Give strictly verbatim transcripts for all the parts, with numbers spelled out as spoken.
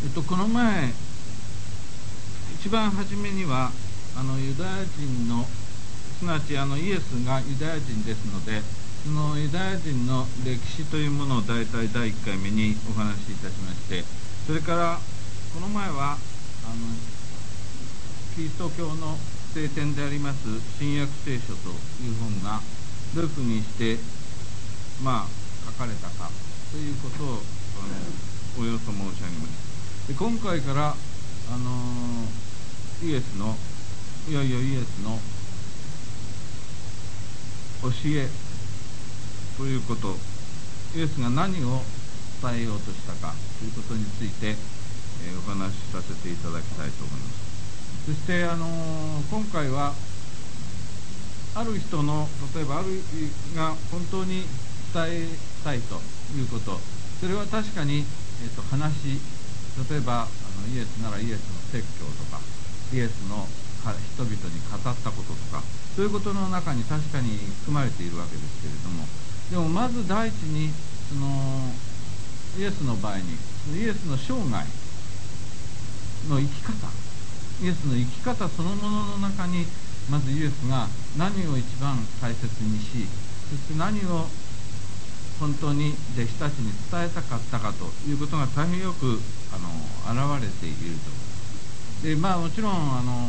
えっと、この前、一番初めには、あのユダヤ人の、すなわちあのイエスがユダヤ人ですので、そのユダヤ人の歴史というものを大体だいいっかいめにお話しいたしまして、それからこの前はあのキリスト教の聖典であります新約聖書という本がどういうふうにしてまあ書かれたかということをあのおよそ申し上げました。で今回からあのイエスのいよいよイエスの教えということ、イエスが何を伝えようとしたかということについて、えー、お話しさせていただきたいと思います。そして、あのー、今回はある人の例えばあるが本当に伝えたいということ、それは確かに、えー、と話、例えばあのイエスならイエスの説教とかイエスの人々に語ったこととか、そういうことの中に確かに含まれているわけですけれども、でもまず第一にそのイエスの場合にイエスの生涯の生き方、イエスの生き方そのものの中にまずイエスが何を一番大切にし、そして何を本当に弟子たちに伝えたかったかということが大変よくあの現れていると思います。でまあもちろんあの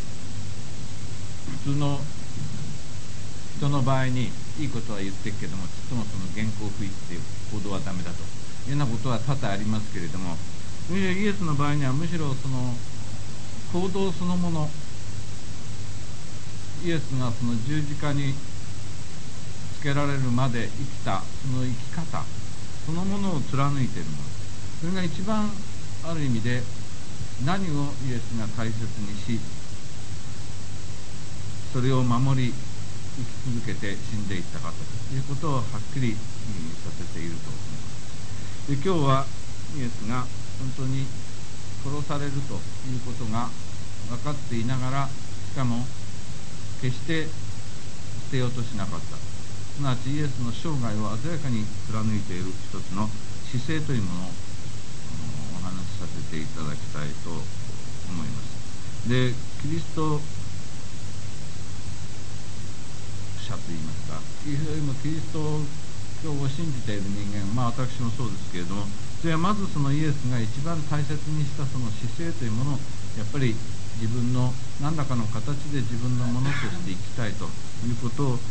普通の人の場合にいいことは言ってるけども、ちっともその原稿を吹いて行動はダメだというようなことは多々ありますけれども、イエスの場合にはむしろその行動そのもの、イエスがその十字架につけられるまで生きたその生き方そのものを貫いているもの、それが一番ある意味で何をイエスが大切にし、それを守り生き続けて死んでいったかということをはっきりさせていると思います。で今日はイエスが本当に殺されるということが分かっていながら、しかも決して捨てようとしなかった、すなわちイエスの生涯を鮮やかに貫いている一つの姿勢というものをお話しさせていただきたいと思います。でキリスト者といいますか、キリスト教を信じている人間、まあ私もそうですけれども、それはまずそのイエスが一番大切にしたその姿勢というものをやっぱり自分の何らかの形で自分のものとして生きたいということを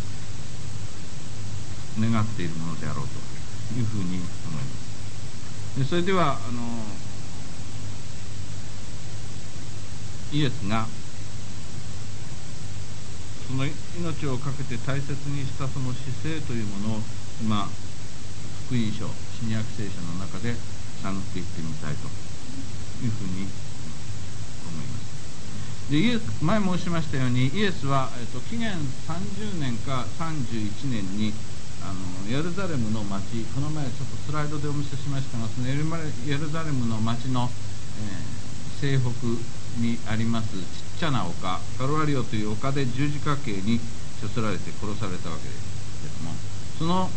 願っているものであろうというふうに思います。でそれではあのイエスがその命を懸けて大切にしたその姿勢というものを今福音書新約聖書の中で探っていってみたいというふうに思います。でイエス前申しましたようにイエスは、えっと、紀元さんじゅうねんかさんじゅういちねんにあのエルサレムの町、この前ちょっとスライドでお見せしましたが、そのエルサレムの町の、えー、西北にありますちっちゃな丘、カルワリオという丘で十字架刑に処せられて殺されたわけですけれども、その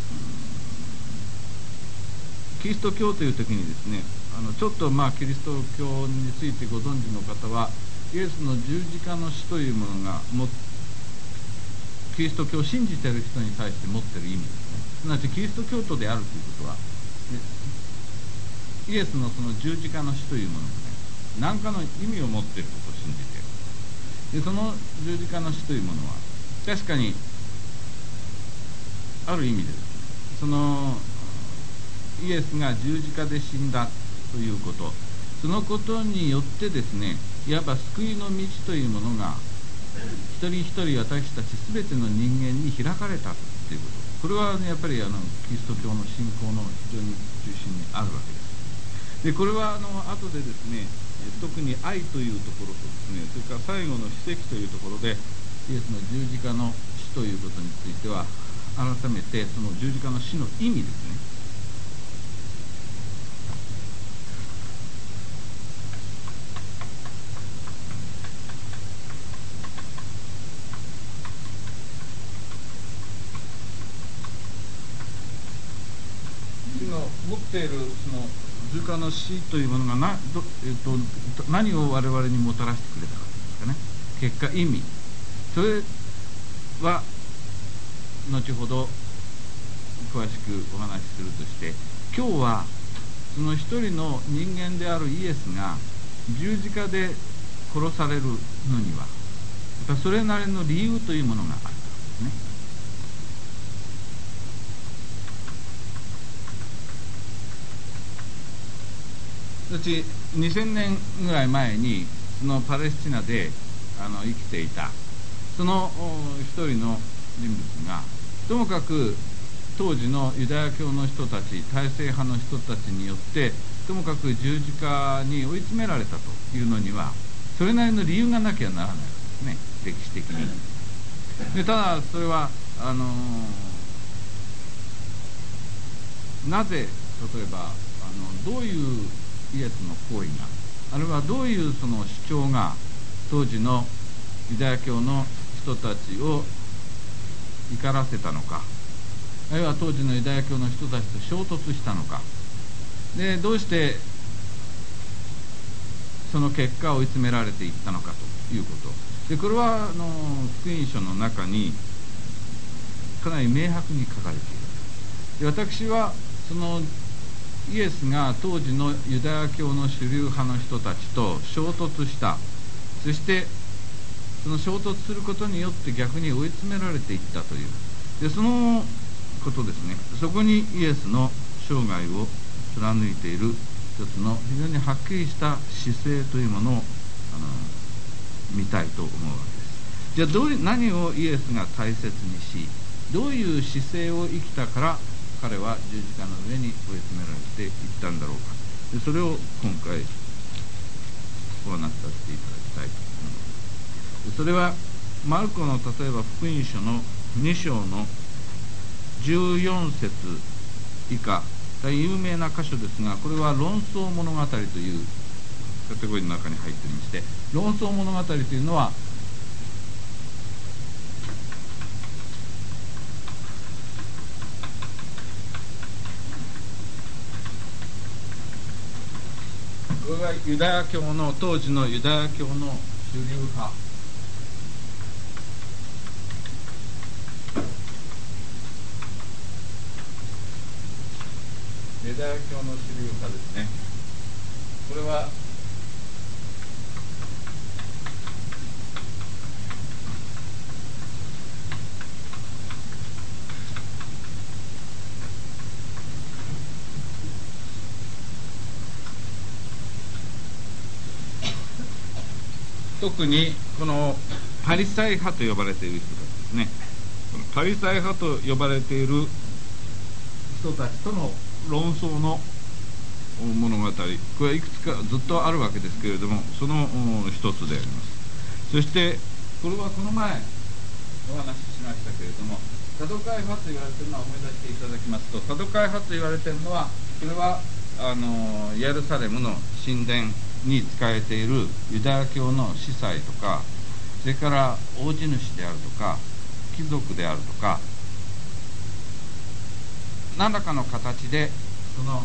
キリスト教という時にですね、あのちょっとまあキリスト教についてご存知の方は、イエスの十字架の死というものがもキリスト教を信じている人に対して持っている意味ですね。すなわちキリスト教徒であるということは、イエスのその十字架の死というものがね、何かの意味を持っていることを信じている。でその十字架の死というものは確かにある意味でですね、そのイエスが十字架で死んだということ、そのことによってですね、いわば救いの道というものが一人一人私たち全ての人間に開かれたということ、これは、ね、やっぱりあのキリスト教の信仰の非常に中心にあるわけです。でこれはあの後でですね、特に愛というところとですね、それから最後の奇跡というところでイエスの十字架の死ということについては改めてその十字架の死の意味ですね、持っているその十字架の死というものがなど、えっと、何を我々にもたらしてくれたかですかね。結果、意味、それは後ほど詳しくお話しするとして、今日はその一人の人間であるイエスが十字架で殺されるのには、やっぱそれなりの理由というものがあるからですね。私にせんねんぐらい前にそのパレスチナであの生きていたその一人の人物が、ともかく当時のユダヤ教の人たち、大政派の人たちによってともかく十字架に追い詰められたというのには、それなりの理由がなきゃならないわけですね、歴史的に。でただそれはあのー、なぜ例えばあのどういうイエスの行為が、あるいはどういうその主張が当時のユダヤ教の人たちを怒らせたのか、あるいは当時のユダヤ教の人たちと衝突したのか、でどうしてその結果追い詰められていったのかということで、これはあの福音書の中にかなり明白に書かれている。で私はそのイエスが当時のユダヤ教の主流派の人たちと衝突した、そしてその衝突することによって逆に追い詰められていったという、でそのことですね。そこにイエスの生涯を貫いている一つの非常にはっきりした姿勢というものをあの見たいと思うわけです。じゃあどういう何をイエスが大切にし、どういう姿勢を生きたから彼は十字架の上に追い詰められていったんだろうか。でそれを今回お話しさせていただきたいと思います。でそれはマルコの例えば福音書のに章のじゅうよん節以下、大変有名な箇所ですが、これは論争物語というカテゴリーの中に入っておりまして、論争物語というのはこれはユダヤ教の当時のユダヤ教の主流派、ユダヤ教の主流派ですね。これは特にこのパリサイ派と呼ばれている人たちですね。このパリサイ派と呼ばれている人たちとの論争の物語、これはいくつかずっとあるわけですけれども、その一つであります。そしてこれはこの前お話ししましたけれども、サドカイ派と言われているのは思い出していただきますと、サドカイ派と言われているのは、これはあのエルサレムの神殿に仕えているユダヤ教の司祭とか、それから大地主であるとか貴族であるとか、何らかの形でその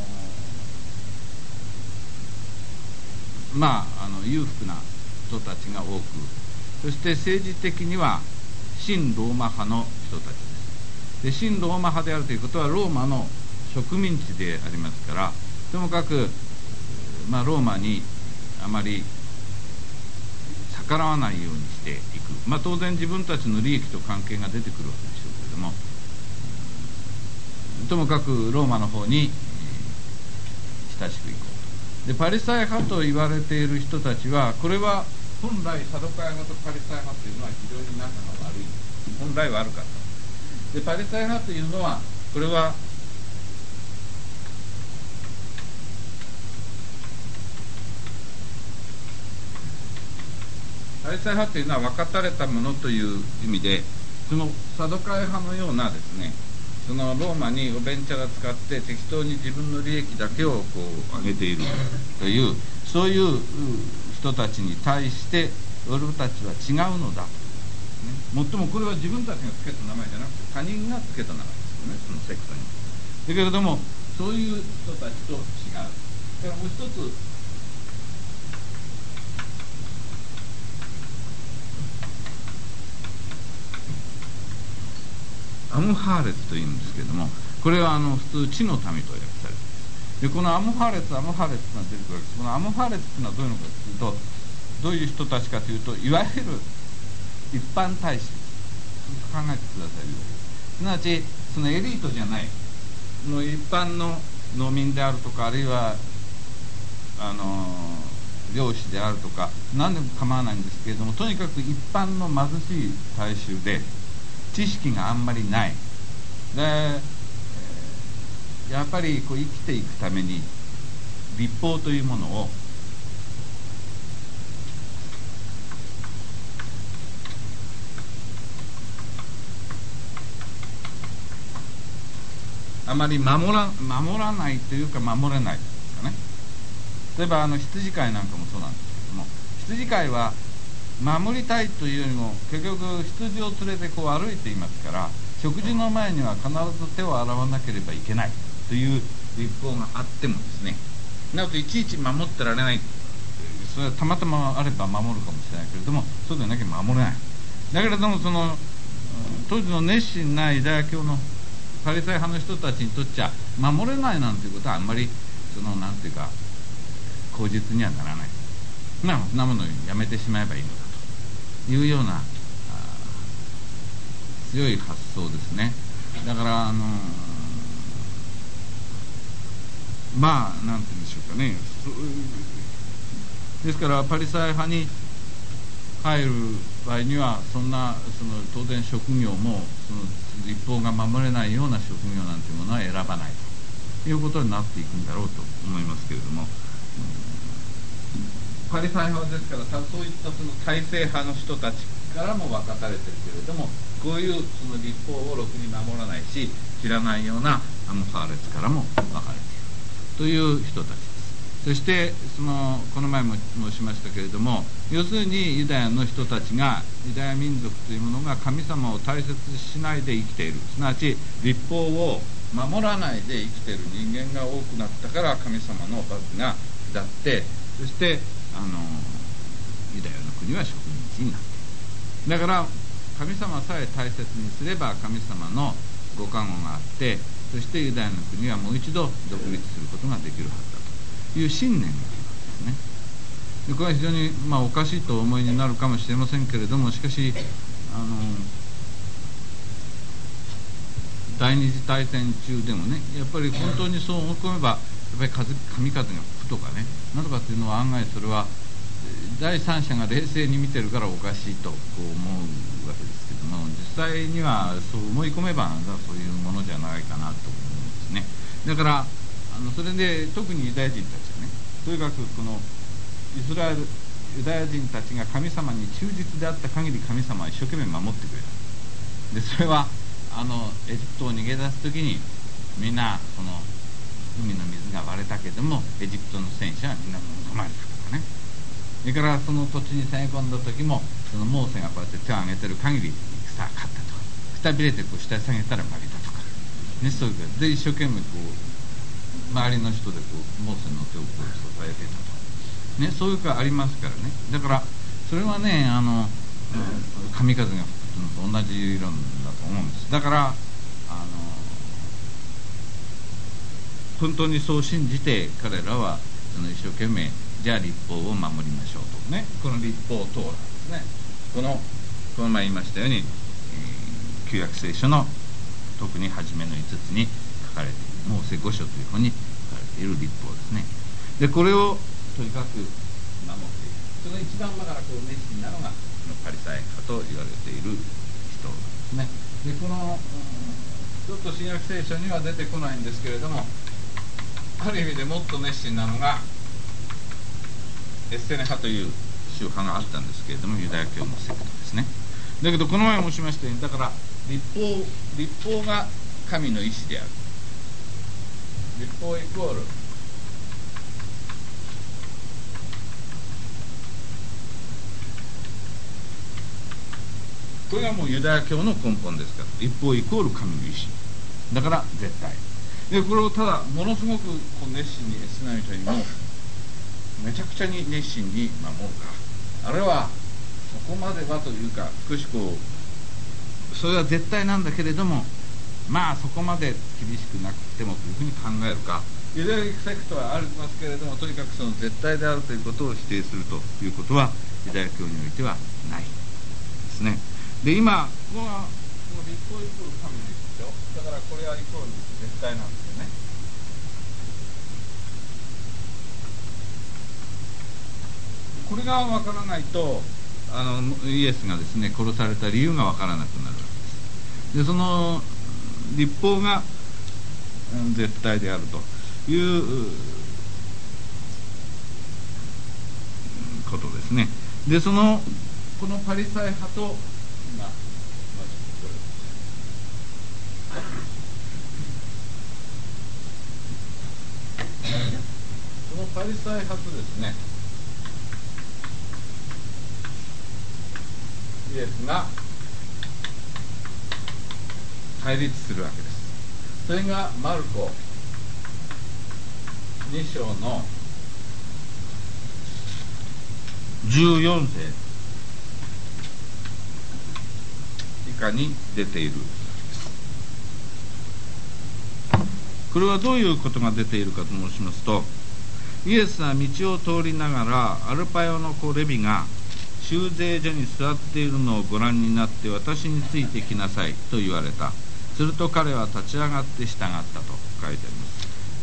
まああの裕福な人たちが多く、そして政治的には親ローマ派の人たちです。で親ローマ派であるということはローマの植民地でありますから、ともかく、まあ、ローマにあまり逆らわないようにしていく、まあ、当然自分たちの利益と関係が出てくるわけでしょうけれども、ともかくローマの方に親しくいこうと。でパリサイ派と言われている人たちは、これは本来サドカイ派とパリサイ派というのは非常に仲が悪い、本来悪かった。でパリサイ派というのは、これはパリサイ派というのは分かたれたものという意味で、そのサドカイ派のようなですね、そのローマにおべんちゃら使って適当に自分の利益だけをこう上げているという、そういう人たちに対して俺たちは違うのだ、ね、もっともこれは自分たちがつけた名前じゃなくて他人がつけた名前ですよね、そのセクトに。だけれどもそういう人たちと違う。 それからもう一つ、アムハーレツというんですけれども、これはあの普通地の民と訳されています。でこのアムハーレツアムハーレツが出てくるわけです。このアムハーレツというのはどういうのかというと、どういう人たちかというと、いわゆる一般大衆、考えてくださいよ。すなわちそのエリートじゃないの一般の農民であるとか、あるいはあの漁師であるとか何でも構わないんですけれども、とにかく一般の貧しい大衆で知識があんまりないで、やっぱりこう生きていくために律法というものをあまり守ら、守らないというか守れないですかね。例えばあの羊飼いなんかもそうなんですけども、羊飼いは守りたいというよりも結局羊を連れてこう歩いていますから、食事の前には必ず手を洗わなければいけないという律法があってもですね、なおいちいち守ってられない。それはたまたまあれば守るかもしれないけれども、そうでなきゃ守れない。だけれどもその当時の熱心なユダヤ教のパリサイ派の人たちにとっちゃ守れないなんていうことはあんまりそのなんていうか口実にはならない。まあそんなものをやめてしまえばいいのだというような強い発想ですね。だからあのまあなんて言うんでしょうかね。ですからパリサイ派に入る場合にはそんなその当然職業もその律法が守れないような職業なんていうものは選ばないということになっていくんだろうと思いますけれども、パリサイ派ですからそういったその体制派の人たちからも分かたれてるけれども、こういうその律法をろくに守らないし知らないようなアムハーレツからも分かれているという人たちです。そしてそのこの前も申しましたけれども、要するにユダヤの人たちがユダヤ民族というものが神様を大切にしないで生きている、すなわち律法を守らないで生きている人間が多くなったから神様の罰が下って、そしてあのユダヤの国は植民地になっている。だから神様さえ大切にすれば神様のご加護があって、そしてユダヤの国はもう一度独立することができるはずだという信念があるわけですね。でこれは非常に、まあ、おかしいとお思いになるかもしれませんけれども、しかしあの第二次大戦中でもね、やっぱり本当にそう思い込めばやっぱり風神風が吹くとかね、なんとかっていうのは案外それは第三者が冷静に見てるからおかしいとこう思うわけですけども、実際にはそう思い込めばそういうものじゃないかなと思うんですね。だからあのそれで特にユダヤ人たちはね、とにかくこのイスラエルユダヤ人たちが神様に忠実であった限り神様は一生懸命守ってくれた。でそれはあのエジプトを逃げ出す時にみんなその海の水が割れたけどもエジプトの戦車はみんな飲まれたとかね、それからその土地に攻め込んだ時もそのモーセがこうやって手を挙げてる限り戦は勝ったとか、くたびれてこう下に下げたら負けたとか、ね、そういうで一生懸命こう周りの人でこうモーセの手をこう支えてたと、ね、そういうかありますからね。だからそれはねあの神風が吹くのと同じ理論だと思うんです。だからあの本当にそう信じて彼らはその一生懸命じゃあ律法を守りましょうとね、この律法トーラですね、このこの前言いましたように、えー、旧約聖書の特に初めのいつつに書かれているモーセ五書という本に書かれている律法ですね。でこれをとにかく守っている、その一番だからこう熱心なのがこのパリサイ派と言われている人なんですね。でこの、うん、ちょっと新約聖書には出てこないんですけれども、ある意味でもっと熱心なのがエッセネ派という宗派があったんですけれども、ユダヤ教のセクトですね。だけどこの前申しましたように、だから律法律法が神の意志である、律法イコールこれがもうユダヤ教の根本ですから、律法イコール神の意志だから絶対でこれをただものすごくこう熱心にエスナイトにもめちゃくちゃに熱心に守るか、あるいはそこまではというか少しこうそれは絶対なんだけれども、まあそこまで厳しくなくてもというふうに考えるか、ユダヤセクトはありますけれども、とにかくその絶対であるということを否定するということはユダヤ教においてはないですね。で今ここはこの立法イコール神ですよ。だからこれはイコール絶対なんですよね。これがわからないとあのイエスがですね殺された理由がわからなくなるわけです。でその立法が絶対であるということですね。でそのこのパリサイ派と今このパリサイ派とですねイエスが対立するわけです。それがマルコに章のじゅうよん節以下に出ている。これはどういうことが出ているかと申しますと、イエスは道を通りながらアルパヨの子レビが修税所に座っているのをご覧になって、私についてきなさいと言われた。すると彼は立ち上がって従ったと書いてあります。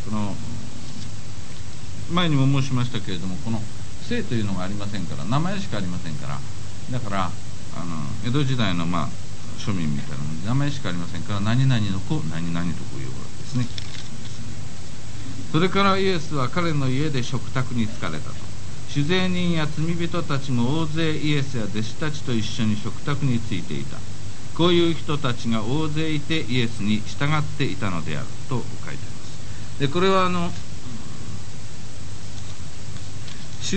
この前にも申しましたけれども、この姓というのがありませんから、名前しかありませんから、だからあの江戸時代のまあ庶民みたいなもので名前しかありませんから、何々の子何々とこういうわけですね。それからイエスは彼の家で食卓に疲れたと。酒税人や罪人たちも大勢イエスや弟子たちと一緒に食卓についていた。こういう人たちが大勢いてイエスに従っていたのであると書いてあります。でこれはあの修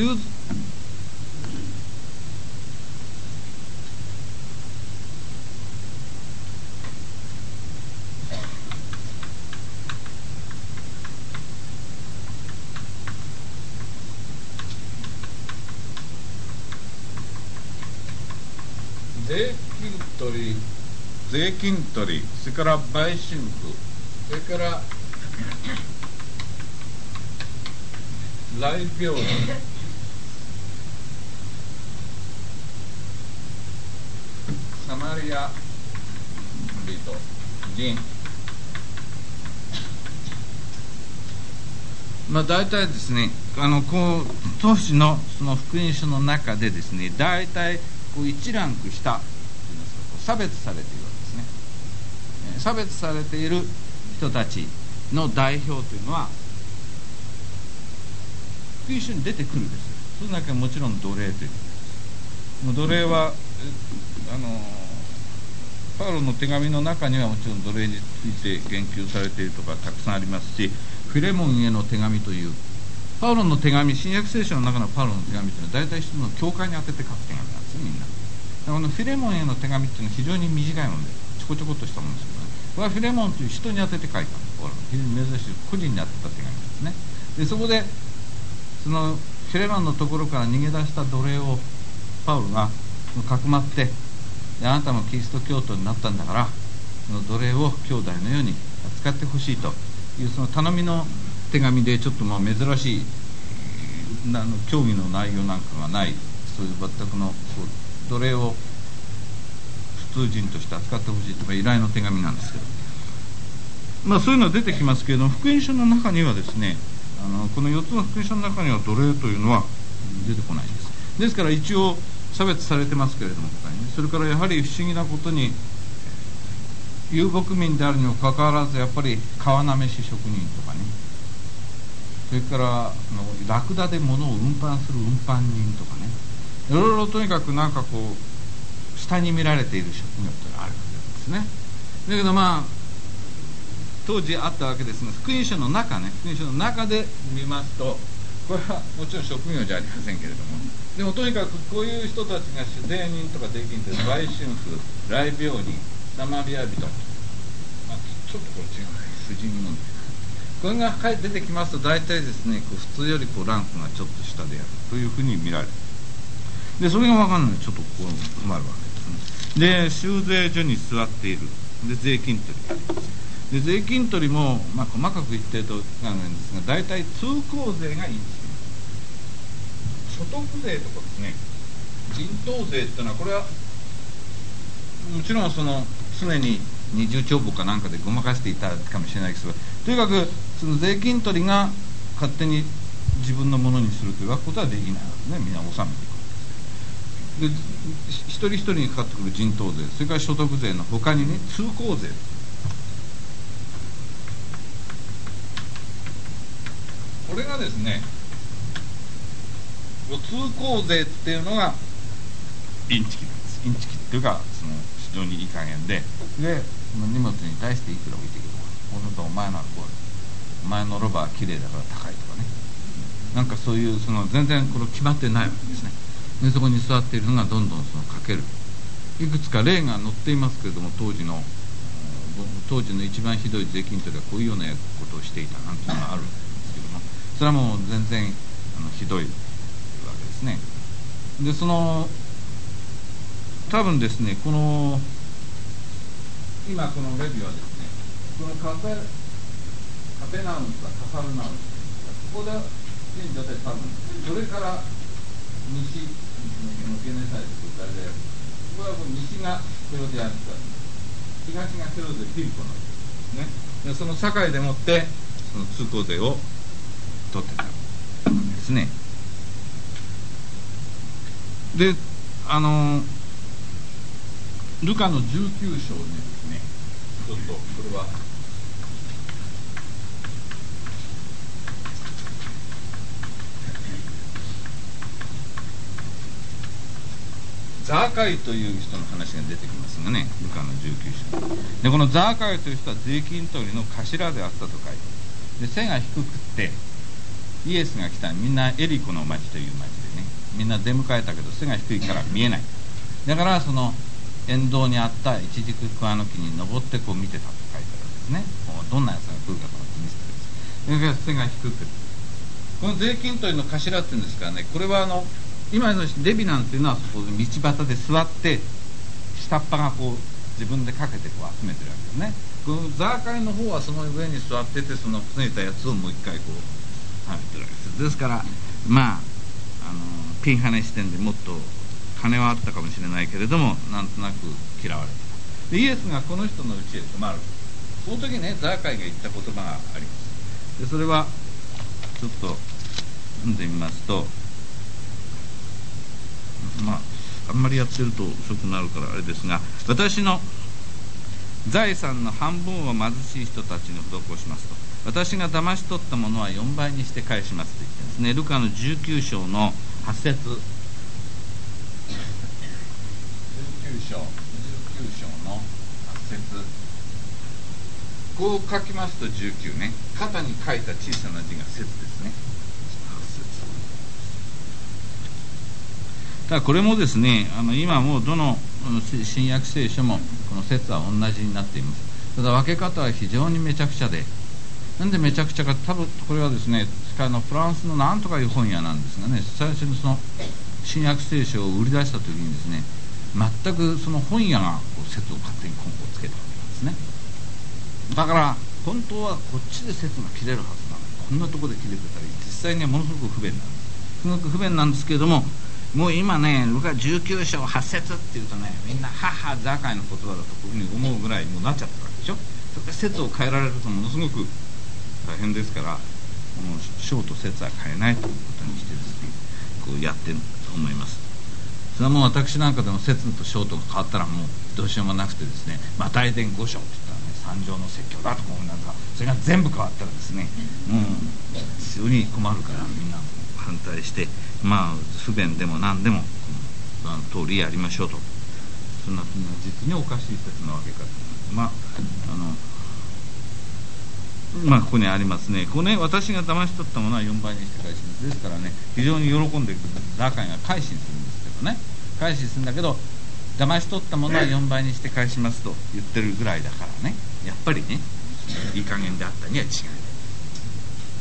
税金取り、税金取り、それから売春婦、それから来病人、サマリア人、人、まあ大体ですね、あのこう当時のその福音書の中でですね、大体こう一ランク下といいますか、差別されているわけですね。差別されている人たちの代表というのは福音書に出てくるんです。その中はもちろん奴隷ということです。もう奴隷はあのパウロの手紙の中にはもちろん奴隷について言及されているとかたくさんありますし、フィレモンへの手紙というパウロの手紙、新約聖書の中のパウロの手紙というのは大体一つの教会に当てて書く手紙なんですよ、みんな。このフィレモンへの手紙というのは非常に短いもので、ちょこちょこっとしたものですけどね、これはフィレモンという人に当てて書いたんです。非常に珍しい個人に当てた手紙ですね。でそこでそのフィレモンのところから逃げ出した奴隷をパウロがかくまって、であなたもキリスト教徒になったんだから、その奴隷を兄弟のように扱ってほしいというその頼みの手紙で、ちょっとまあ珍しいあの教義の内容なんかがない、そういう全くの奴隷を普通人として扱ってほしいとか依頼の手紙なんですけど、まあそういうのは出てきますけれども、福音書の中にはですね、あのこのよっつの福音書の中には奴隷というのは出てこないです。ですから一応差別されてますけれども、他にね、それからやはり不思議なことに遊牧民であるにもかかわらず、やっぱり川なめし職人とかね、それからあのラクダで物を運搬する運搬人とかね、いろいろとにかくなんかこう下に見られている職業ってのがあるわけですね。だけどまあ当時あったわけですが、福音書の中ね、福音書の中で見ますと、これはもちろん職業じゃありませんけれども、でもとにかくこういう人たちが酒税人とか税金という売春婦、来病人、サマリア人、まあ、ちょっとこれ違うね、婦人のこれが出てきますと大体ですね、こう普通よりこうランクがちょっと下であるというふうに見られる。でそれが分かんないのでちょっとこう困るわけですね。で、収税所に座っている。で税金取りがあります。で税金取りも、まあ、細かく言ってると考えるんですが、大体通行税がインチキ、所得税とかですね、人頭税っていうのは、これはもちろんその常に二重帳簿かなんかでごまかしていたかもしれないですけど、とにかくその税金取りが勝手に自分のものにするということはできないわけですね。みんな納めていくわけです。で一人一人にかかってくる人頭税、それから所得税の他にね、通行税、これがですね、通行税っていうのがインチキなんです。インチキっていうか、その非常にいい加減で、でその荷物に対していくら置いていくとか、そうするとお前のこうお前のロバは綺麗だから高いとかね、なんかそういうその全然これ決まってないわけですね。でそこに座っているのがどんどんそのかける、いくつか例が載っていますけれども、当時の当時の一番ひどい税金取りはこういうようなことをしていたなんていうのがあるんですけども、それはもう全然あのひどいわけですね。でその多分ですね、この今このレビューはですね、このカペカペナウンスはカサルナウンス、ここで現状で多分それから西のゲネサイズとかで、これは西がヘロデアンス、東がヘロデフィリポのですね。でその境でもってその通行税を取ってたわけですね。で、あのルカのじゅうきゅう章にですね、ちょっとこれはザーカイという人の話が出てきますがね、ルカのじゅうきゅう章で、このザーカイという人は税金取りの頭であったと書いてある。で背が低くってイエスが来たみんなエリコの町という町でね、みんな出迎えたけど背が低いから見えない。だからその沿道にあったイチジク桑の木に登ってこう見てたと書いてあるんですね。どんなやつが来るかと思って見せてるんです。それから背が低く、この税金取りの頭っていうんですからね、これはあの今のレビナンっていうのはそこで道端で座って下っ端がこう自分でかけてこう集めてるわけですね。このザーカイの方はその上に座ってて、そのついたやつをもう一回こう食べてるわけです。ですからまああのピンハネ視点でもっと金はあったかもしれないけれども、なんとなく嫌われてた。でイエスがこの人のうちへ泊まる。その時ね、ザーカイが言った言葉があります。でそれはちょっと読んでみますと、まああんまりやってると遅くなるからあれですが、私の財産の半分を貧しい人たちに施しますと、私が騙し取ったものはよんばいにして返しますと言ってるんですね。ルカのじゅうきゅう章のはち節、じゅうきゅう章じゅうきゅう章のはち節、こう書きますとじゅうきゅうね、肩に書いた小さな字が節ですね。はち節。ただこれもですね、あの今もうどの新約聖書もこの節は同じになっています。ただ分け方は非常にめちゃくちゃで、なんでめちゃくちゃか、多分これはですね、あのフランスのなんとかいう本屋なんですがね、最初にその新約聖書を売り出した時にですね、全くその本屋がこう節を勝手に根拠をつけたわけなんですね。だから本当はこっちで節が切れるはずなのに、こんなところで切れてたり、実際にはものすごく不便なんです。すごく不便なんですけれども、もう今ね、ルカじゅうきゅう章はち節っていうとね、みんなははザーカイの言葉だとこういうふうに思うぐらいもうなっちゃってるわけでしょ。それで節を変えられるとものすごく大変ですから、この章と節は変えないということにしてですね、こうやってると思います。それはもう私なんかでも節と章とが変わったらもうどうしようもなくてですね、マタイ伝ご章って言ったらね、三条の説教だと思うんですが、それが全部変わったらですね、もう非常に困るからみんな反対して、まあ不便でも何でもこの通りやりましょうと。そんな実におかしい説なわけかと。まああのまあここにありますね。ここね、私が騙し取ったものはよんばいにして返します。ですからね、非常に喜んでザーカイが改心するんですけどね、改心するんだけど、騙し取ったものはよんばいにして返しますと言ってるぐらいだからね、やっぱりね、いい加減であったには違いない。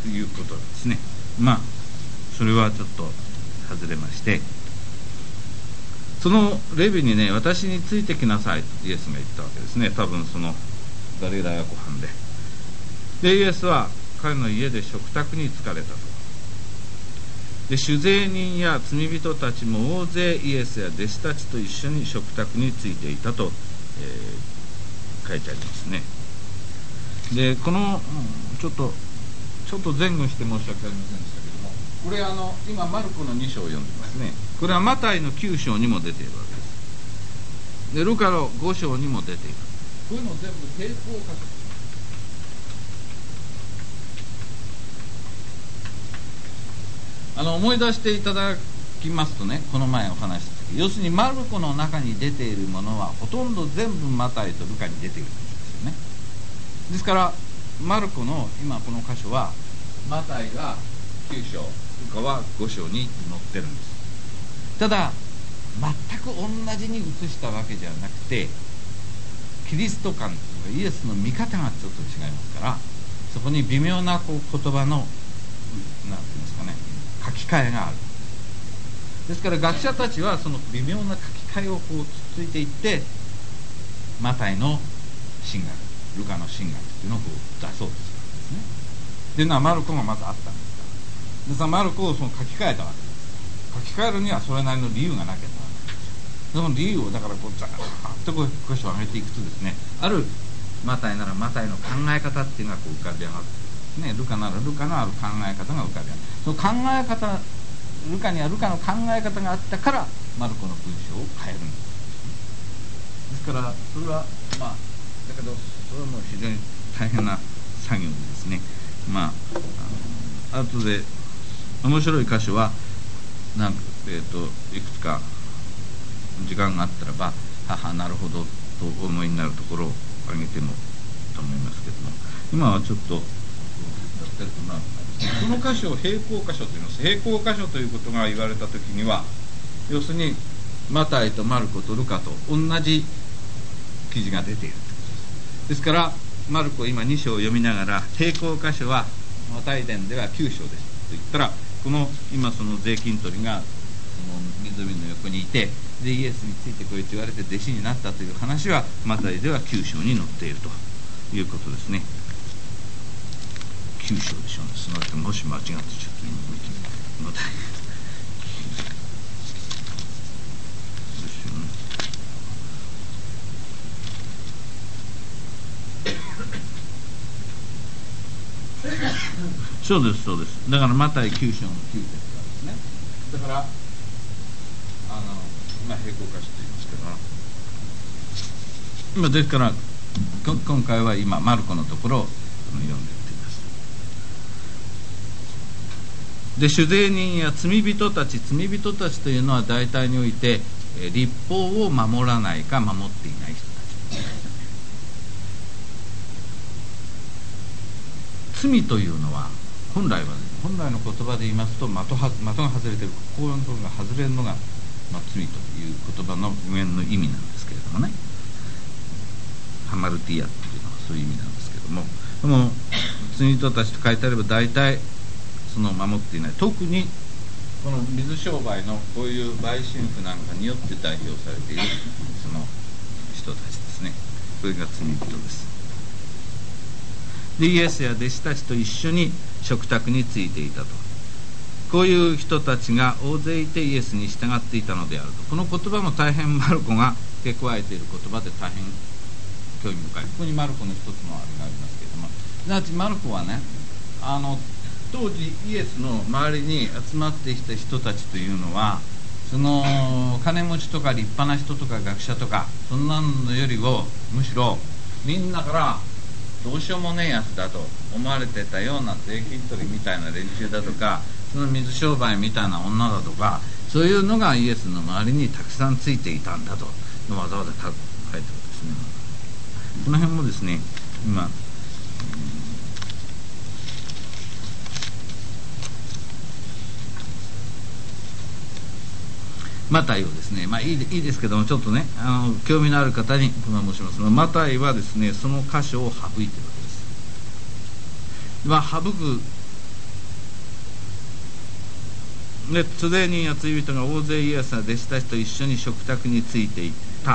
ということですね。まあそれはちょっと外れまして、そのレビにね、私についてきなさいとイエスが言ったわけですね。多分そのガリラヤ湖畔で。でイエスは彼の家で食卓に疲れたと。で酒税人や罪人たちも大勢イエスや弟子たちと一緒に食卓についていたと、えー、書いてありますね。でこの、うん、ちょっとちょっと前後して申し訳ありませんでしたけども、これあの今マルコのに章を読んでますね。これはマタイのきゅう章にも出ているわけです。でルカのご章にも出ている。こういうの全部並行書く。あの思い出していただきますとね、この前お話しした時、要するにマルコの中に出ているものはほとんど全部マタイとルカに出ているんですよね。ですからマルコの今この箇所はマタイがきゅう章、ルカはご章に載ってるんです。ただ全く同じに写したわけじゃなくて、キリスト観というかイエスの見方がちょっと違いますから、そこに微妙なこう言葉のなんていうんですかね、書き換えがある。ですから学者たちはその微妙な書き換えをこうつっついていって、マタイの神学、ルカの神学というのをこう出そうとするんですね。でいうのはマルコがまずあったんですから。ですからマルコをその書き換えたわけです。書き換えるにはそれなりの理由がなきゃならないんですよ。その理由をだからこうザーッとこう箇所を上げていくとですね、あるマタイならマタイの考え方っていうのがこう浮かび上がってくる、ね、ルカならルカのある考え方が浮かび上がる。その考え方、ルカにはルカの考え方があったからマルコの文章を変えるんです。ですからそれはまあだけどそれはもう非常に大変な作業でですね、まあ後で面白い箇所はなんか、えー、といくつか時間があったらば、ははなるほどとお思いになるところを挙げてもと思いますけども、今はちょっとやってるとなるこの箇所を平行箇所と言います。平行箇所ということが言われたときには、要するにマタイとマルコとルカと同じ記事が出ているということです。ですからマルコ今に章を読みながら、平行箇所はマタイ伝ではきゅう章ですと言ったら、この今その税金取りがその湖の横にいて、でイエスについてこいと言われて弟子になったという話はマタイではきゅう章に載っているということですね。きゅう章でしょうね。すなわちもし間違ってちょっと今マタイそうですそうです。だからマタイきゅう章のきゅう節からですね。だからあのまあ平行化していますけど、今ですから今回は今マルコのところを読んでいっています。で酒税人や罪人たち、罪人たちというのは大体において律法を守らないか守っていない人たち。罪というのは本来は、ね、本来の言葉で言いますと的は的が外れている、こういうところが外れるのが、まあ、罪という言葉の語源の意味なんですけれどもね、ハマルティアっていうのはそういう意味なんですけれども、でも罪人たちと書いてあれば大体その守っていない、特にこの水商売のこういう売春婦なんかによって代表されているその人たちですね。これが罪人です。でイエスや弟子たちと一緒に食卓についていたと、こういう人たちが大勢いてイエスに従っていたのであると。この言葉も大変マルコが付け加えている言葉で大変興味深い。ここにマルコの一つのあれがありますけれども、すなわちマルコはね、あの当時イエスの周りに集まってきた人たちというのは、その金持ちとか立派な人とか学者とかそんなのよりを、むしろみんなからどうしようもねえやつだと思われてたような税金取りみたいな連中だとか、その水商売みたいな女だとか、そういうのがイエスの周りにたくさんついていたんだとわざわざ書いてあるんですね。この辺もですね、今マタイをですね、まあいい、いいですけども、ちょっとね、あの興味のある方にこの申しますが、マタイはですね、その箇所を省いているわけです。まあ省くで租税人や罪人が大勢イエスの弟子たちと一緒に食卓についていった。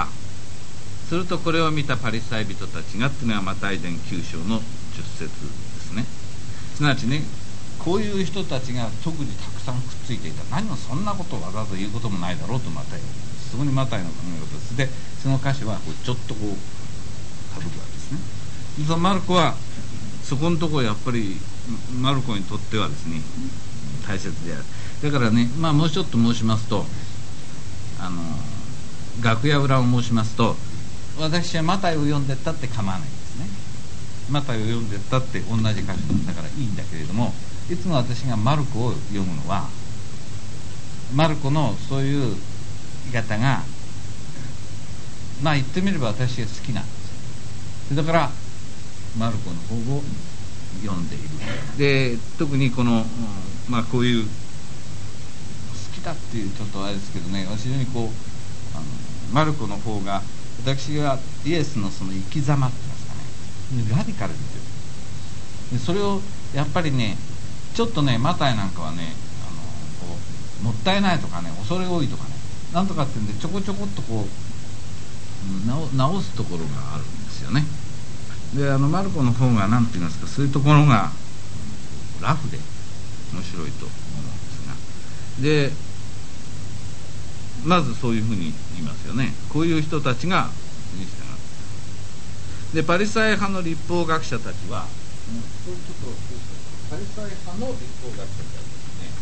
するとこれを見たパリサイ人たちがっていうのはマタイ伝きゅう章のじゅっ節ですね。すなわちね、こういう人たちが特にたくさんくっついていた。何もそんなことをわざわざ言うこともないだろうとマタイは、そこにマタイの考え方です。でその歌詞はこうちょっとこう省くわけですね。そのマルコはそこのところやっぱりマルコにとってはですね大切である。だからね、まあ、もうちょっと申しますと、あの楽屋裏を申しますと、私はマタイを読んでったって構わないんですね。マタイを読んでったって同じ箇所だからいいんだけれども、いつも私がマルコを読むのは、マルコのそういう言い方がまあ言ってみれば私が好きなんですよ。だからマルコの方を読んでいる。で特にこの、うん、まあこういうだっていうちょっとあれですけどね、非常にこうあのマルコの方が私がイエスのその生き様って言いますかね、ラディカルですよ。でそれをやっぱりね、ちょっとねマタイなんかはね、あのこうもったいないとかね、恐れ多いとかね、なんとかっていうんでちょこちょこっとこう直、直すところがあるんですよね。であのマルコの方が何て言いますか、そういうところがラフで面白いと思うんですが、でまずそういうふうに言いますよね。こういう人たちがに従う。でパリサイ派の立法学者たちは、うん、ちょっとパリサイ派の立法学者たちですね。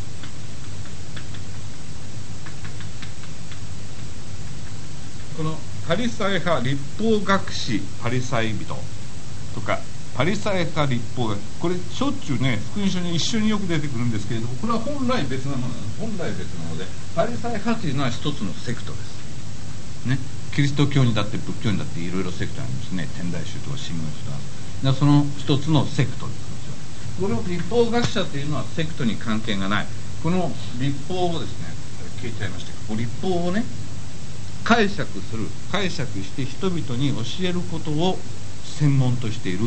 このパリサイ派立法学士パリサイ人とかパリサイ派立法学、これしょっちゅうね福音書に一緒によく出てくるんですけれども、これは本来別なものなんです。本来別なもので、パリサイ派というのは一つのセクトですね。キリスト教にだって仏教にだっていろいろセクトあるんですね。天台宗とか真言宗とか、だからその一つのセクトです。この立法学者というのはセクトに関係がない。この立法をですね、消えちゃいましたけど、立法をね解釈する、解釈して人々に教えることを専門としている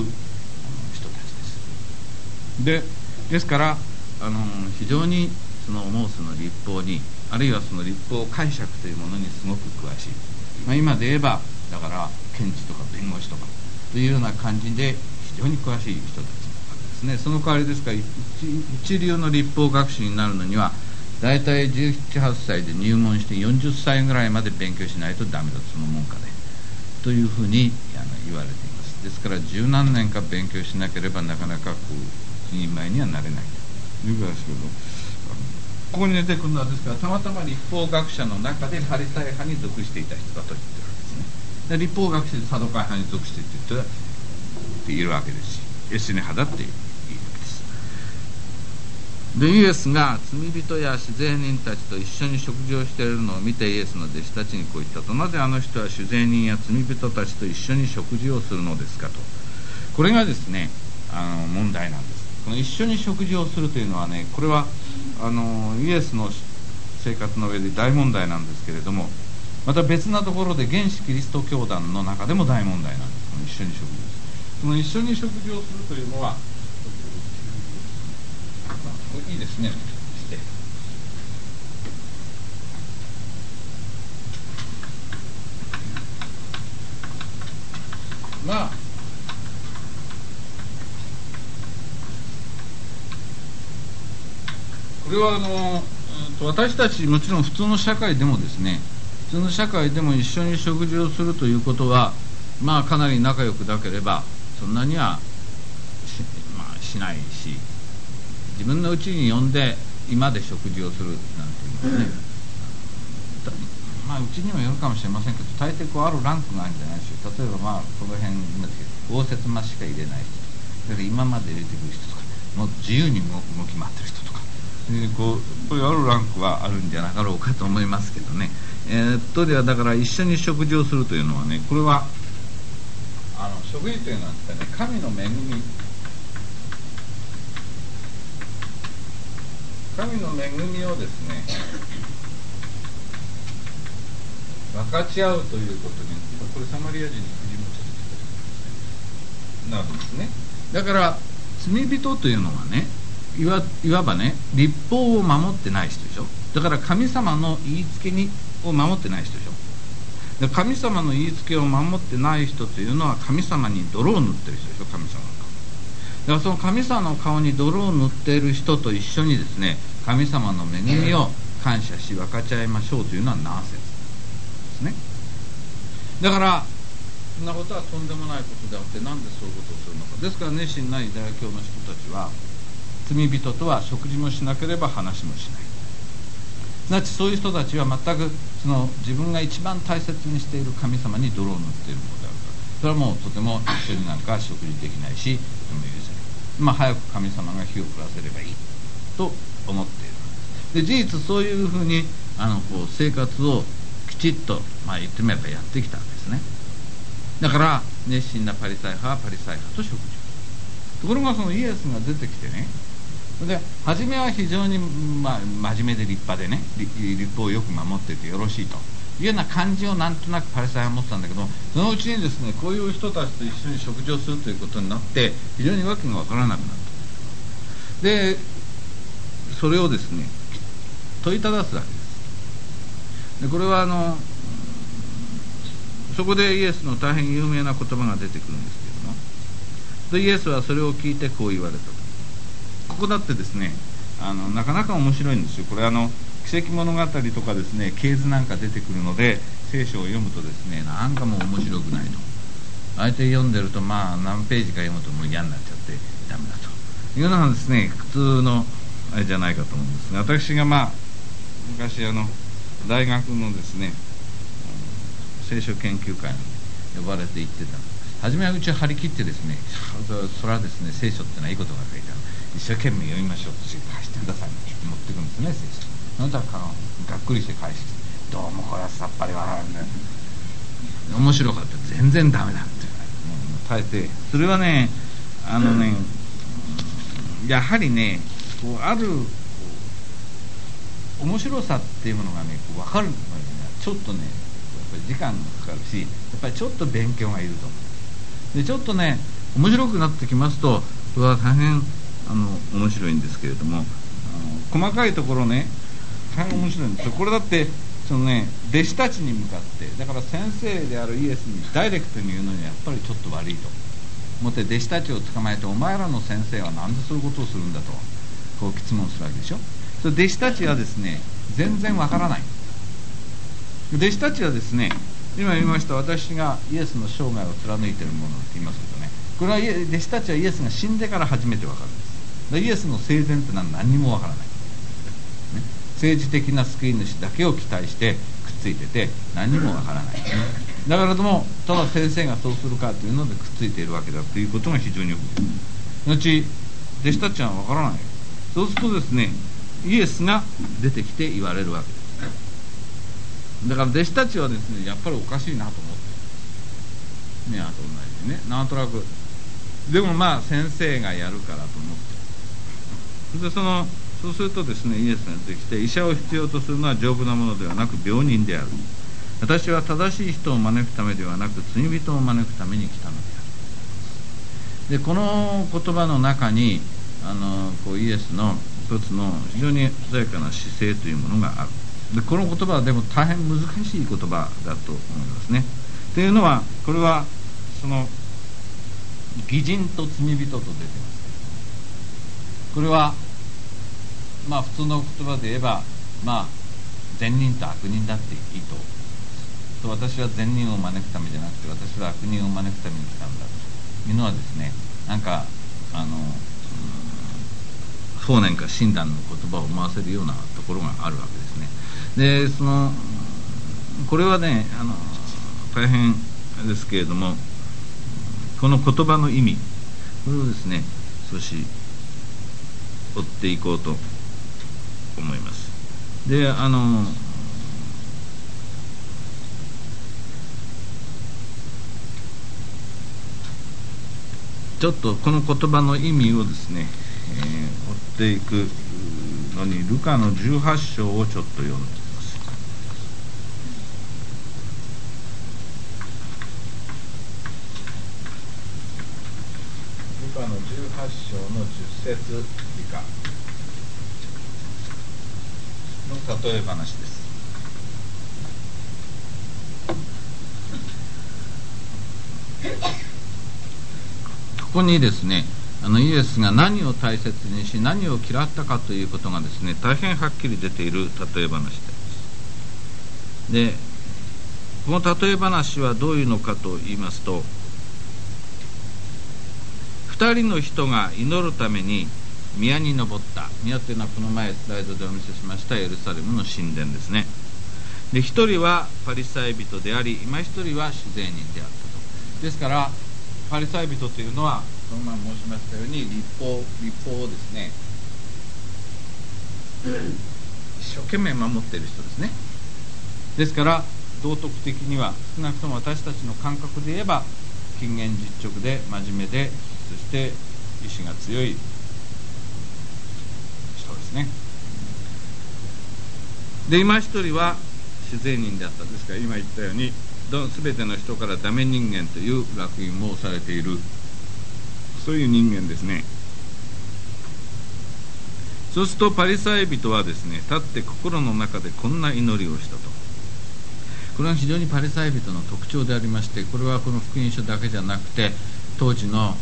でですからあの非常にそのモーセの立法に、あるいはその立法解釈というものにすごく詳しい、まあ、今で言えばだから検事とか弁護士とかというような感じで非常に詳しい人たちのわけですね。その代わりですから一流の立法学士になるのにはだいたいじゅうなな、はっさいで入門してよんじゅっさいぐらいまで勉強しないとダメだ、その門下でというふうにあの言われています。ですから十何年か勉強しなければなかなかこう一人前にはなれないということですけど、ここに出てくるのはですからたまたま立法学者の中でパリサイ派に属していた人だと言ってるわけですね。で立法学者でサドカイ派に属している人だっているわけですし、エスネ派だっているわけです。でイエスが罪人や主税人たちと一緒に食事をしているのを見てイエスの弟子たちにこう言ったと。なぜあの人は主税人や罪人たちと一緒に食事をするのですかと。これがですねあの問題なんです。この一緒に食事をするというのはね、これはあのイエスの生活の上で大問題なんですけれども、また別なところで原始キリスト教団の中でも大問題なんです。この一緒に食事をする、この一緒に食事をするというのは、いいですね、してまあこれはあの私たちもちろん普通の社会でもですね、普通の社会でも一緒に食事をするということは、まあかなり仲良くなければそんなには し,、まあ、しないし、自分のうちに呼んで今で食事をするなんていうのはね、まあうちにもよるかもしれませんけど、大抵こうあるランクがあるんじゃないでしょう。例えばまあこの辺応接間しか入れない人、だから今まで入れてくる人とか、もう自由に動き回ってる人とか、えー、こうこういうあるランクはあるんじゃなかろうかと思いますけどね。えー、っとではだから一緒に食事をするというのはね、これはあの食事というのはですね、神の恵み、神の恵みをですね分かち合うということに、これサマリア人に振りもちょっとなるんですね。だから罪人というのはね、 いわ、いわばね、律法を守ってない人でしょ。だから神様の言いつけにを守ってない人でしょ。で神様の言いつけを守ってない人というのは神様に泥を塗ってる人でしょ。神様の顔だからその神様の顔に泥を塗っている人と一緒にですね、神様の恵みを感謝し分かち合いましょうというのはナンセンスですね。だからそんなことはとんでもないことであって、なんでそういうことをするのか。ですから熱心なユダヤ教の人たちは、罪人とは食事もしなければ話もしない。すなわちそういう人たちは全くその自分が一番大切にしている神様に泥を塗っているのであるから、それはもうとても一緒になんか食事できないし、とても許せない。まあ早く神様が火を降らせればいいと思っている。で事実そういうふうにあのこう生活をきちっと、まあ、言ってみればやってきたんですね。だから熱心なパリサイ派はパリサイ派と食事をする。ところがそのイエスが出てきてね、で初めは非常に、まあ、真面目で立派でね、律法をよく守っててよろしいというような感じをなんとなくパリサイ派は持ってたんだけど、そのうちにですね、こういう人たちと一緒に食事をするということになって非常にわけがわからなくなった。でそれをですね問いただすわけです。でこれはあのそこでイエスの大変有名な言葉が出てくるんですけれども、でイエスはそれを聞いてこう言われたと。ここだってですね、あのなかなか面白いんですよ。これあの奇跡物語とかですね、系図なんか出てくるので聖書を読むとですね、なんかもう面白くないと、相手読んでるとまあ何ページか読むともう嫌になっちゃってダメだというのがですね、普通のあれじゃないかと思うんですが、私がまあ昔あの大学のですね聖書研究会に呼ばれて行ってた。初めはうちは張り切ってですね、それはですね聖書ってのはいいことが書いてある、一生懸命読みましょうとして貸してくださいって持ってくるんですね、聖書。その時はがっくりして返して、どうもこれはさっぱりわからんね、面白かった、全然ダメだって言われて、耐えて、それはねあのね、うん、やはりねこうあるこう面白さっていうものがねこう分かるのにはちょっとねやっぱり時間がかかるし、やっぱりちょっと勉強がいると思う。でちょっとね面白くなってきますと、それは大変あの面白いんですけれども、あの細かいところね大変面白いんですよ。これだってそのね弟子たちに向かって、だから先生であるイエスにダイレクトに言うのにやっぱりちょっと悪いと思って、弟子たちを捕まえて、お前らの先生は何でそういうことをするんだとこう質問するわけでしょ。それ弟子たちはですね全然わからない。弟子たちはですね、今言いました私がイエスの生涯を貫いているものって言いますけどね、これは弟子たちはイエスが死んでから初めてわかるんです。イエスの生前ってのは何にもわからない、ね、政治的な救い主だけを期待してくっついてて何にもわからない、だからでもただ先生がそうするかというのでくっついているわけだということが非常によく後弟子たちはわからない。そうするとですねイエスが出てきて言われるわけです。だから弟子たちはですねやっぱりおかしいなと思ってね、あと同じでね、なんとなくでもまあ先生がやるからと思ってでそのそうするとですねイエスが出てきて、医者を必要とするのは丈夫なものではなく病人である。私は正しい人を招くためではなく罪人を招くために来たのである。でこの言葉の中にあのこうイエスの一つの非常に鮮やかな姿勢というものがある。でこの言葉はでも大変難しい言葉だと思いますね。というのはこれはその義人と罪人と出てます。これはまあ普通の言葉で言えばまあ善人と悪人だっていいと。と私は善人を招くためじゃなくて私は悪人を招くために来たんだというのはですね、なんかあの法然か親鸞の言葉を思わせるようなところがあるわけですね。でそのこれはねあの大変ですけれども、この言葉の意味これをですね少し追っていこうと思います。であのちょっとこの言葉の意味をですね、えー、追っていくのにルカのじゅうはち章をちょっと読んでみます。ルカのじじゅうはち章のじゅっ節以下の例え話です。ここにですね、あのイエスが何を大切にし何を嫌ったかということがですね、大変はっきり出ている例え話です。で、この例え話はどういうのかと言いますと、二人の人が祈るために宮に登った。宮というのはこの前スライドでお見せしましたエルサレムの神殿ですね。で、一人はパリサイ人であり、今一人は主税人であったと。ですからパリサイ人というのは、その前申しましたように立法立法をですね、一生懸命守っている人ですね。ですから道徳的には少なくとも私たちの感覚で言えば謹厳実直で真面目で、そして意志が強い人ですね。で、今一人は主税人であった。ですから今言ったように全ての人からダメ人間という烙印もされている、そういう人間ですね。そうするとパリサイ人はですね、立って心の中でこんな祈りをしたと。これは非常にパリサイ人の特徴でありまして、これはこの福音書だけじゃなくて当時の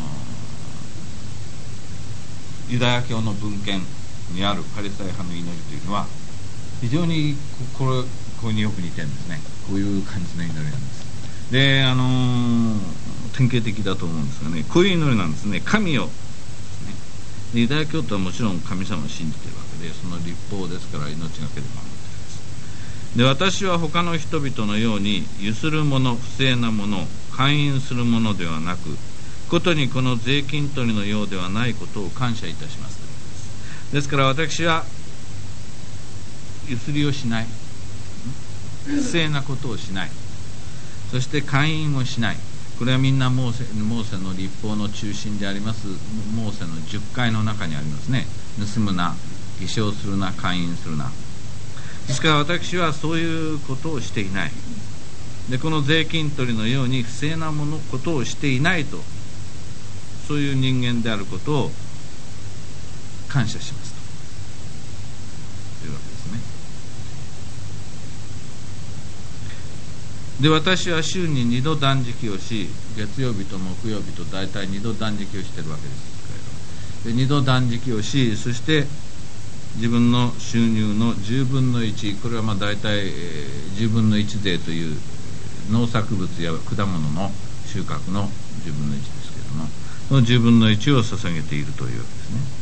ユダヤ教の文献にあるパリサイ派の祈りというのは非常にこれこれによく似てるんですね。こういう感じの祈りなんです。で、あのー、典型的だと思うんですがね、こういう祈りなんですね。神よ、でユダヤ教徒はもちろん神様を信じているわけで、その立法ですから命がけで守っているんです。で、私は他の人々のようにゆするもの、不正なもの、勧誘するものではなく、ことにこの税金取りのようではないことを感謝いたします。ですから私はゆすりをしない、不正なことをしない、そして勧誘をしない。これはみんなモーセ、モーセの立法の中心でありますモーセのじゅっかいの中にありますね。盗むな、偽証するな、勧誘するな。ですから私はそういうことをしていない。で、この税金取りのように不正なものことをしていないと、そういう人間であることを感謝しますというわけですね。で、私は週ににど断食をし、月曜日と木曜日と大体にど断食をしているわけですけれども、でにど断食をし、そして自分の収入のじゅうぶんのいち、これはまあ大体、えー、じゅうぶんのいち税という農作物や果物の収穫のじゅうぶんのいちですけれども、そのじゅうぶんのいちを捧げているというわけですね。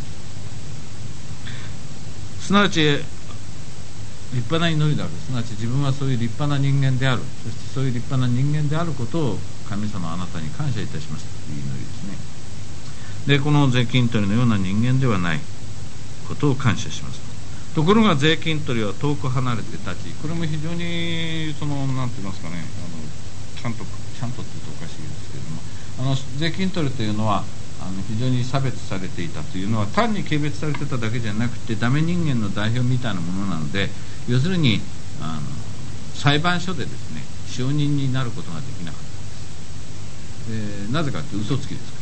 すなわち立派な祈りである。すなわち自分はそういう立派な人間である。そしてそういう立派な人間であることを神様あなたに感謝いたしますという祈りですね。で、この税金取りのような人間ではないことを感謝します。ところが税金取りは遠く離れて立ち、これも非常にそのなんて言いますかね、あのちゃんとちゃんとって言うとおかしいですけれども、あの税金取りというのはあの非常に差別されていたというのは、単に軽蔑されてただけじゃなくてダメ人間の代表みたいなものなので、要するにあの裁判所でですね証人になることができなかったんです。で、なぜかというと嘘つきですから。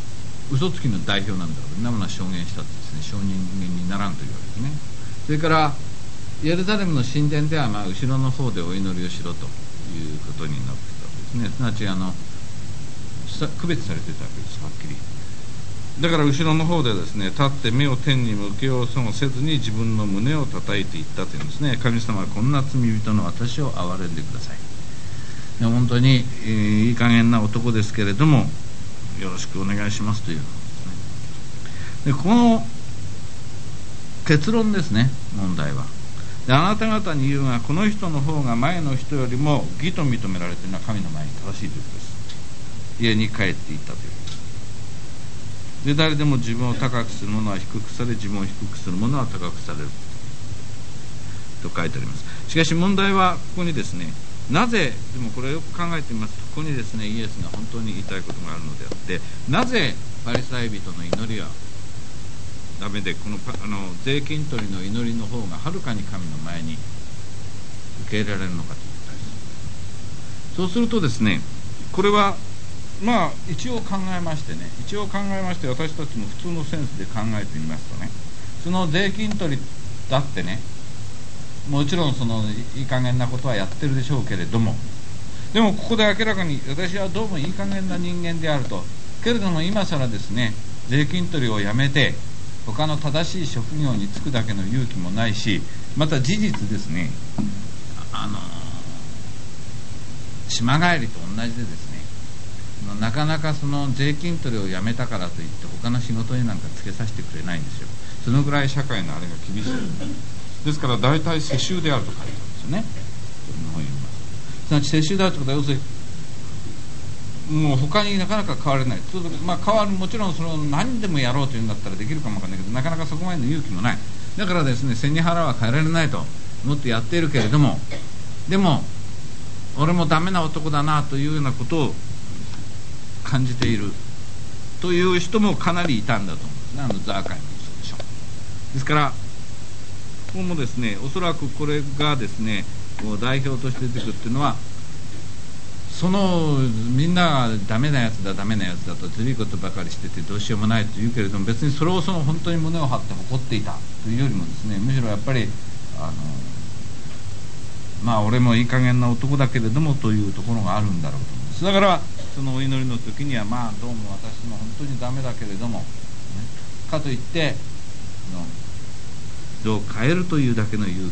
嘘つきの代表なんだから、そんなものは証言したってですね証人にならんというわけですね。それからエルサレムの神殿では、まあ、後ろの方でお祈りをしろということになっていたわけですね。すなわちあの区別されていたわけです、はっきり。だから後ろの方でですね、立って目を天に向けようともせずに自分の胸を叩いていったというんですね。神様はこんな罪人の私を憐れんでください。で、本当に、えー、いい加減な男ですけれどもよろしくお願いしますというのですね。で、この結論ですね、問題は。で、あなた方に言うが、この人の方が前の人よりも義と認められているのは神の前に正しいということです。家に帰っていったということです。で、誰でも自分を高くする者は低くされ、自分を低くする者は高くされると書いてあります。しかし問題はここにですね、なぜ、でもこれをよく考えてみますと、ここにですねイエスが本当に言いたいことがあるのであって、なぜパリサイ人の祈りはダメで、このあの税金取りの祈りの方がはるかに神の前に受け入れられるのかということです。そうするとですね、これはまあ一応考えましてね一応考えまして私たちも普通のセンスで考えてみますとね、その税金取りだってね、もちろんそのいい加減なことはやってるでしょうけれども、でもここで明らかに私はどうもいい加減な人間であると、けれども今更ですね税金取りをやめて他の正しい職業に就くだけの勇気もないし、また事実ですね、あの島帰りと同じでですね、なかなかその税金取りをやめたからといって他の仕事になんかつけさせてくれないんですよ。そのぐらい社会のあれが厳しいですから大体世襲であると書いてあるんですよね。すなわち世襲であるということは要するにもう他になかなか変われない、まあ、変わるもちろんその何でもやろうというんだったらできるかもわかんないけど、なかなかそこまでの勇気もない。だからですね背に腹は変えられないと思ってやっているけれども、でも俺もダメな男だなというようなことを感じているという人もかなりいたんだと思うんですね。あのザーカイもそうでしょう。ですからここもですねおそらくこれがですね代表として出てくるっていうのは、そのみんながダメなやつだダメなやつだとずるいことばかりしててどうしようもないと言うけれども、別にそれをその本当に胸を張って誇っていたというよりもですね、むしろやっぱりあのまあ俺もいい加減な男だけれどもというところがあるんだろうと思います。だからそのお祈りの時にはまあどうも私も本当にダメだけれども、ね、かといっての人を変えるというだけの勇気もない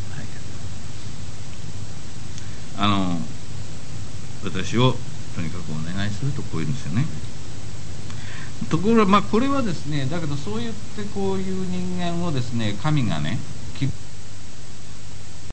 けど、あの私をとにかくお願いするとこう言うんですよね。ところがまあこれはですね、だけどそう言ってこういう人間をですね神がね